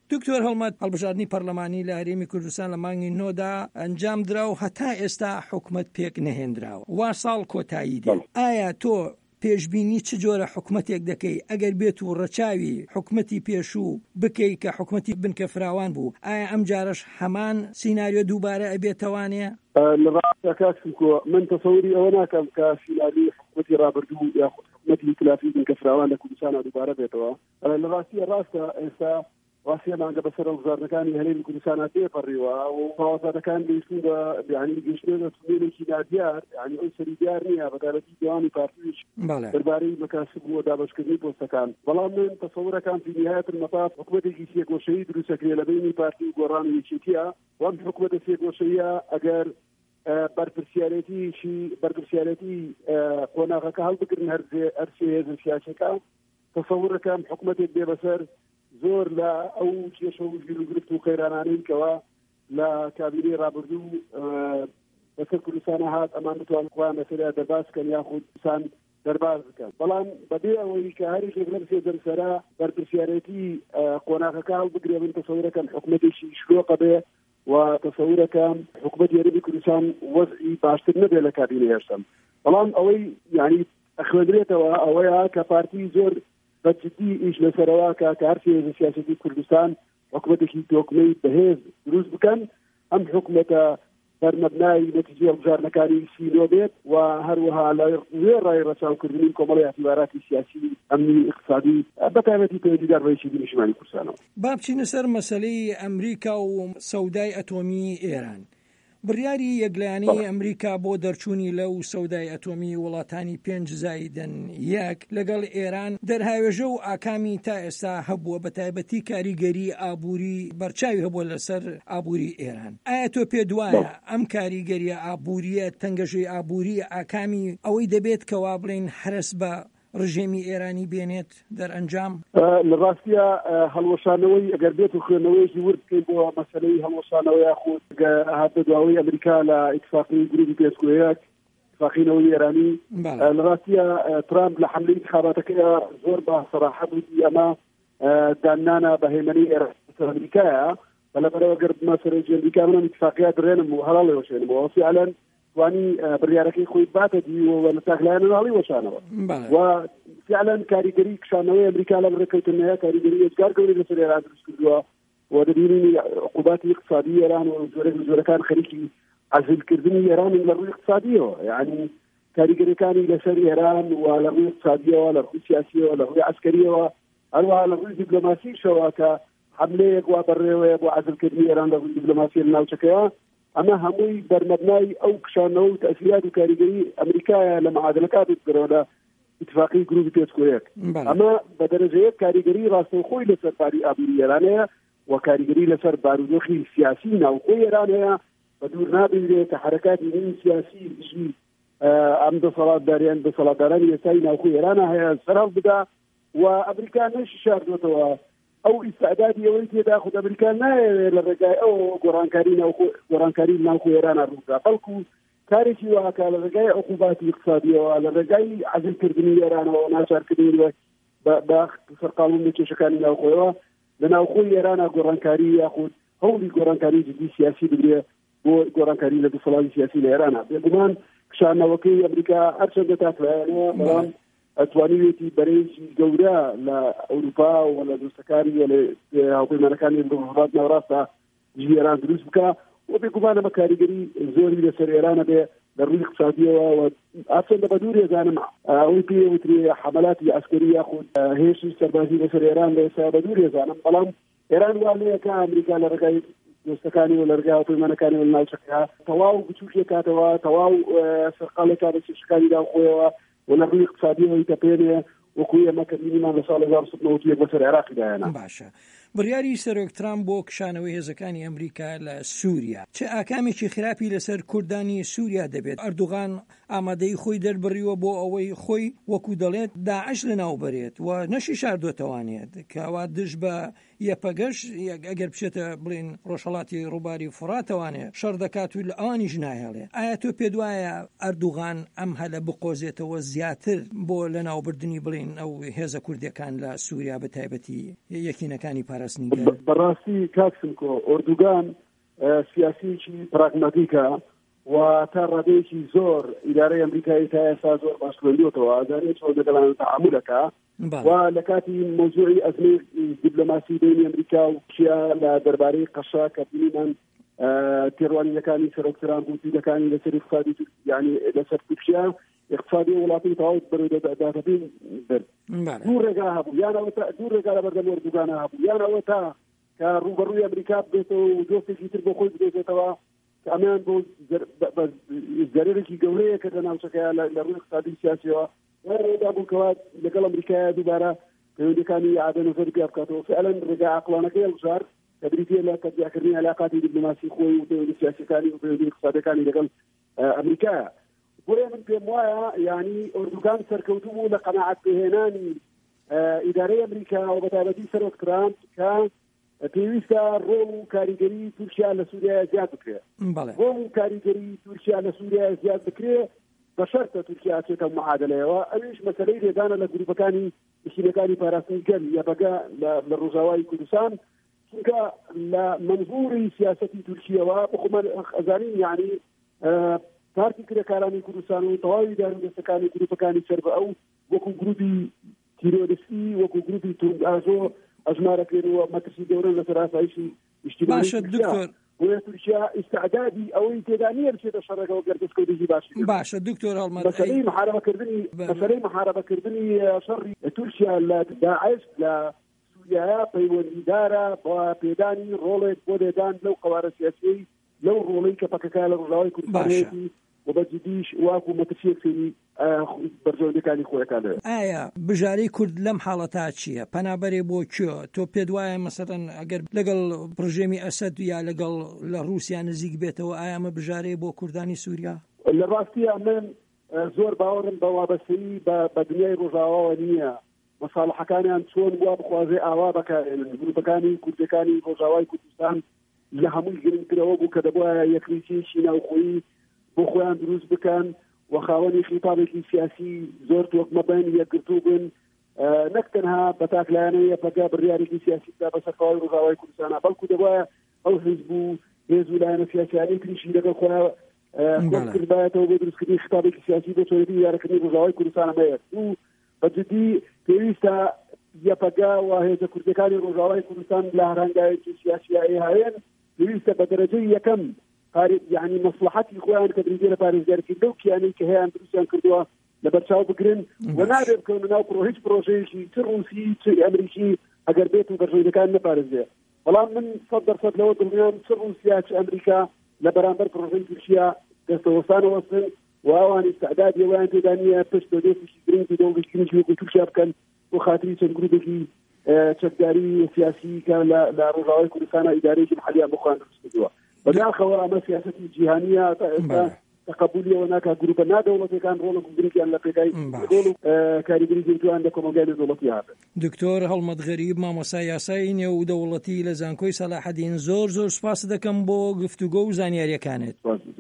دکتۆر هەڵمەت هەڵبژاردننی پەرلەمانی لە هەرێمی کوردستان لە مانگی نۆدا ئەنجام درا و هەتا ئێستا حکومەت پێک نەهێنراوە وا ساڵ کۆتایی دێ. ئایا تۆ پێشبینی چ جۆرە حکومەتێک دەکەی ئەگەر بێت و ڕەچاوی حکومەتی پێشوو بکەی کە حکومەتی بنکە فراوان بوو، ئایا ئەم جارش هەمان سیناریۆ دووبارە ئەبێتەوانەیە؟ لە ڕاستە کاکسکۆ من تەسەوری ئەوە ناکەم کە سیناریۆ حکومەتی ڕابردوو یاخود حکومەتی کلافی بنکە فراوان لە کوردستانە دووبارە بێتەوە. لە ڕاستیە ڕاستە ئێستا واسی مانگە بەسەر وزارەکانی هەرێمی کوردستانە تێپەڕیوە و هاوڵاتیان گەیشتن بە گەیشتنە تونێلێکی نادیار، ئەو سەری دیار نییە بەدارەتی دیوانی پارتیش دەربارەی مەکاسب و دابەشکردنی پۆستەکان. بەڵام من تەسەورەکان فی نهایەت المەطاف حکومەتێکی سێگۆشەیی دروستەکرێ لە بینی پارتی و گۆڕان و یەکێتیە. وەم حکومەتە سێگۆشەیە ئەگەر بەرپرسیارەتی قۆناغەکە هەڵبگرن هەرسێ هێزە سیاسەکە، تەسەورەکەم حکومەتێک بێ بەسەر زۆر لە ئەو کێشە و گرفت و قەیرانانەی کەوا لە کابینەی ڕابردوو بەسەر کوردستانە هات ئەمان بتوان خۆیان بەسەریا دەرباز بکەن یاخود کوردستان دەرباز بکەن. بەڵام بەبێ ئەوەی کە هەریشێک لەم سێ دەرسەرا بەرپرسیارەتی قۆناغەکە هەڵبگرێ من تەسەورەکەم حکومەتێکی شلۆقە بێ و تەسەورەکەم حکومەتی هەرێمی کوردستان وەزعی باشتر نەبێ لە کابینەی هەشتم. بەڵام ئەوەی یعنی ئەخوێنرێتەوە ئەوەیە کە پارتی زۆر بەجددی ئیش لەسەرەوە کە هەرسێ هێزە سیاسەتی کوردستان حکومەتێکی تۆکمەی بەهێز دروست بکەن، ئەم حکومەتە بەرمەبنای نەتیجەی هەڵبژاردنەکانی سینۆ بێت و هەروەها لە ڕێڕای ڕەچاوکردنی کۆمەڵی ئەتیباراتی سیاسی ئەمنی اقتصادی بەتایبەتی پەیوەندیدار بە یەکێتی نیشتیمانی کوردستانەوە. با بچینە سەر مەسەلەی ئەمریکا و سەودای ئەتۆمی ئێران. بڕیاری یەکلایەنەی ئەمریکا بۆ دەرچوونی لەو سەودای ئەتۆمی وڵاتانی 5+1 لەگەڵ ئێران دەرهاوێژە و ئاکامی تا ئێستا هەبووە، بە تایبەتی کاریگەری ئابووری بەرچاوی هەبووە لەسەر ئابووری ئێران. ئایا تۆ پێ دوایە ئەم کاریگەریە ئابووریە تەنگەژەی ئابووری ئاکامی ئەوەی دەبێت کەوا بڵێن هەرس بە ڕژێمی ئێرانی بێنێت دەرئەنجام؟ لە ڕاستیە هەڵوەشانەوەی ئەگەر بێت و خوێندنەوەیەکی ورد بکەین بۆ مەسەلەی هەڵوەشانەوە یاخود هاتە دواوەی ئەمریکا لە ئیتفاقی گروپی پێشکۆیەک اتفاقینەوەی ئێرانی، لە ڕاستیە ترامپ لە حملەی انتخاباتەکەیە زۆر بە سەراحەت وتی ئەمە دانانە بە هێمەنی ئەمریکایە، بەلەبەرەوە گەر مەسەرەی ئەمریکا منم اتفاقیات درێنم و هەڵاڵی وەشێنمەوە فعلاً توانی بڕیارەکەی خۆی باتە دیوە لە تاکلایەنە ناڵی وەشانەوە و فعلا کاریگەری کشانەوەی ئەمریکا لە بڕێکەوتنەیە کاریگەری ئێجگار گەورەی لەسەر ئێران دروست کردووە و دەبینی عقوباتی اقتصادی ئێران و زۆرەکان خەریکی عەزلکردنی ئێران لە ڕووی اقتصادیەوە، یعنی کاریگەریەکانی لەسەر ئێران و لە ڕووی اقتصادیەوە، لە ڕووی سیاسیەوە، لە ڕووی عەسکەریەوە، هەروەها لە ڕووی دیپلۆماسیشەوە کە حملەیەک وا بەڕێوەیە بۆ عەزلکردنی ئێران لە ڕووی دیپلۆماسی لە ناوچەکەیە. ئەمە هەمووی بەرمەبنای ئەو کشانەوە و تەسیرات و کاریگەری ئەمریکایە لە معادلەکات بگرەوە لە اتفاقی گروپی پێشکۆیەک. ئەمە بە دەرەجەیەک کاریگەری ڕاستەوخۆی لەسەر باری ئابووری ئێرانەیە و کاریگەری لەسەر بارودۆخی سیاسی ناوخۆی ئێرانەیە. بە دوور نابێت کە حرەکاتی نوێی سیاسی دژی ئەم دەسەڵاتدارانی ئێستای ناوخۆی ئێرانە هەیە سەرهەڵ بدا و ئەمریکا نەشاردوێتەوە ئەو ئیستعدادی ئەوەی تێدا خود ئەمریکا نایەوێت لە ڕێگای ئەو گۆڕانکاری ناوخۆی ئێرانە ڕوودا، بەڵکو کارێکی واکە لە ڕێگای عقوباتی اقتصادیەوە، لە ڕێگای عەزلکردنی ئێرانەوە ناچارکردنی بە سەرقاڵون کێشەکانی ناوخۆیەوە لە ناوخۆی ئێرانە گۆڕانکاری یاخود هەوڵی گۆڕانکاری جدی سیاسی بگرێ بۆ گۆڕانکاری لە دەسەڵاتی سیاسی لە ئێرانە. بێگومان کشانەوەکەی ئەمریکا هەرچەندە تاکلایەنەوە بەڵام ئەتوانیوێتی بەرەیکی گەورە لە ئەوروپا و لە دۆستەکانی و لە هاوپەیمانەکانی وڵات ناوەڕاستە جوی ئێران دروست بکە و بێگومان ئەمە کاریگەری زۆری لەسەر ئێرانە بێ لە ڕووی اقتصادیەوە و ئەچەندە بە دوور ێزانم ئەوەی پێوتری حملاتی عەسکەری یاخود هێرشی سەربازی لەسەر ئێران لە ئێستا بە دوور ێزانم، بەڵام ئێران وانەیەکە ئەمریکا لە ڕێگای دۆستەکانی و لە ڕێگای هاوپەیمانەکانی و لە ناوچەکە تەواو بچووکێکاتەوە، تەواو سەرقاڵێکاتە کێشەکانی داوخۆیەوە و لە ڕووی اقتصادیەوەی تەپێنێ وەکوی ئەمە کە بینیمان لە ساڵ 1990 بەسەر عێراقی دایانە. باشە. بڕیاری سەرۆک ترامپ بۆ کشانەوەی هێزەکانی ئەمریکا لە سووریا چه ئاکامێکی خراپی لەسەر کوردانی سووریا دەبێت؟ ئەردوغان ئامادەی خۆی دەربڕیوە بۆ ئەوەی خۆی وەکو دەڵێت داعش لەناوبەرێت و نەشی شاردۆتەوانێت کەوا دژ بە یەپەگەش ئەگەر بچێتە بڵێن ڕۆژهەڵاتی ڕووباری فڕاتەوانێت شەڕ دەکات و لە ئەوانیش ناهێڵێ. ئایا تۆ پێ دوایە ئەردوغان ئەم هەلە بقۆزێتەوە زیاتر بۆ لەناوبردننی بڵێن ئەو هێزە کوردەکان لە سووریا بە تایبەتی یەکینەکانی پاراستنیگەر؟ بەڕاستی کاکسمکۆ ئۆردوگان سیاسیکی پراگماتیکە و تا ڕادەیەکی زۆر ئیدارەی ئەمریکایی تا ئێستا زۆر باش خوێندووەتەوە ئازانێت چۆن لەگەڵان تەعاملەکە و لە کاتی مۆزوعی ئەزمەی دیپلۆماسی بینی ئەمریکا و رووسیا لە دەربارەی قەشا کە بینیمان تێڕوانینەکانی سەرۆکتران بوو دیلەکانی لەسەر اقتصادی یعنی لەسەر تورکیا اقتصادی وڵاتی تەواو بەڕێدەداتەبین برد دوو ڕێگا هەبوو یانەوە دوو ڕێگا لە بەردەم ئۆردوگانە هەبوو یانەوە تا کە ڕوبەڕووی ئەمریکا بێتەوە و دۆستێکی تر بۆ خۆی بدێتەوە کە ئەمان بۆ زەرێکی گەورەیە کە لە ناوچەکەیە لە ڕووی اقتصادی سیاسیەوە ڕێگا بووکەوە لەگەڵ ئەمریکایە دووبارە پەیوەندیەکانی عادە نەزەر پێ بکاتەوە فعلا ڕێگا عەقلانەکەی هەڵبژار کە بریتیە لە تەبیعکردنی علاقاتی دیپلۆماسی خۆی و پەیوەندی سیاسیەکانی و پەیوەندی اقتصادیەکانی لەگەڵ ئەمریکایە. بۆیە من پێم وایە یعنی ئۆردوگان سەرکەوتوو بوو لە قەناعەت پێهێنانی ئیدارەی ئەمریکا و بەتایبەتی سەرۆکتران کە پێویستە ڕۆڵ و کاریگەری تورکیا لە سووریا زیاد بکرێت. ڕۆڵ و کاریگەری تورکیا لە سووریا زیاد بکرێت بە شەرتە تورکیا چێتە معادلەیەوە. ئەویش مەسەلەی ڕێدانە لە گروپەکانی نشینەکانی پاراستنیگەر یەبەگە لە ڕۆژاوای کوردستان چونکە لە منظوری سیاسەتی تورکیەوە بخۆمان ئەزانین یعنی پارتی کرێکارانی کوردستان و تەواوی دارودەستەکانی گروپەکانی سەر بە ئەو وەکو گروپی تیرۆریستی وەکو گروپی تونگازۆ ئەژمارەکردنەوە مەترسی گەورە لەسەر ئاسایشی نیشتیمانی تورکیا. بۆیە تورکیا ئیستعدادی ئەوەی تێدا نییە بچێتە شەڕێکەوە گەردەستکەوتێکی باشە دکتۆر هەڵمەت مەسەلەی محارەبەکردنی شەڕی تورکیا لە داعش لە سووریا پەیوەندیدارە بە پێدانی ڕۆڵێک بۆ لێدان لەو قەوارە سیاسی لەو ڕۆڵەی کە پەکەکە لە ڕۆژاوای کوردستانێتی و بەجددیش واکو مەترسیەک سێنی بەرژەوەندەکانی خۆیەکان. ئایا بژارەی کورد لەم حاڵەتا چییە؟ پەنابەرێ بۆ کوێ؟ تۆ پێت وایە مەسەڵەن ئەگەر لەگەڵ پڕژێمی ئەسەد یا لەگەڵ لە رووسیا نزیک بێتەوە ئایا ئەمە بژارەیە بۆ کوردانی سووریا؟ لە ڕاستیە من زۆر باوەڕم بە وابەستەیی بە دنیای ڕۆژاواوە نییە. مەساڵحەکانیان چۆن وا بخوازێ ئاوا بەکارێنن. گروپەکانی کوردەکانی ڕۆژاوای کوردستان لە هەمووی گرنگترەوە بوو کە دەبوایە یەکریتیشی ناوخۆیی بۆ خۆیان دروست بکەن و خاوەنی خیتابێکی سیاسی زۆر تۆکمەبەن یەکگرتوو بن نەک تەنها بە تاکلایانەیە پەگا بڕیارێکی سیاسیدا بەسەر خاوەنی ڕۆژاوای کوردستانە بەڵکو دەبوایە ئەو حیزب و هێز و لایەنە سیاسیانەی تریشی لەگەڵ خۆیان کردایەتەوە بۆ دروستکردنی خیتابێکی سیاسی بۆ چۆنێتی یارەکردنی ڕۆژاوای کوردستانە مەیەک و بەجددی پێویستە یەپەگا و هێزە کوردەکانی ڕۆژاوای کوردستان لە هەرهەنگاوێکی سیاسیایی هەیەن پێویستە بە دەرەجەی یەکەم یعنی مەسلحەتی خۆیان کە بریدێ لە پارێزگارکردن و کیانەی کە هەیەیان دروستیان کردووە لە بەرچاو بگرن و نابێت بکەون ناو هیچ پرۆژەیەکی چ ڕووسی چ ئەمریکی ئەگەر بێت و بەرژەوەندەکان نەپارێزێ. بەڵام من 100% لەوە دڵنیام چ ڕووسیا چ ئەمریکا لە بەرامبەر پرۆژەی تورکیا دەستەوەسانەوەستن و ئەوان ئیستعدادی ئەویان تێدا نییە پشت بە دۆستێکی گرنگی دەوڵەتێکی وەکو تورکیا بکەن بۆ خاتری چەند گروپێکی چەکداری سیاسی کە لە ڕۆژاوای کوردستانە ئیدارەیەکی محەلیان بۆ خۆیان دروست کردووە. بەداخەوە ئەمە سیاسەتی جیهانیە تا ئێستا تەقبولیەوە ناکات گروپە نادەوڵەتەکان ڕۆڵە گرنگیان لە پێکای ڕۆڵ و کاریگەری گرتووان لە کۆمەلگای دەوڵەتی هاتن. دکتۆر هەڵمەت غەریب مامۆستای یاسایی نێودەوڵەتی لە زانکۆی سەلاحەدین زۆر سوپاس دەکەم بۆ گفتوگۆ و زانیاریەکانت.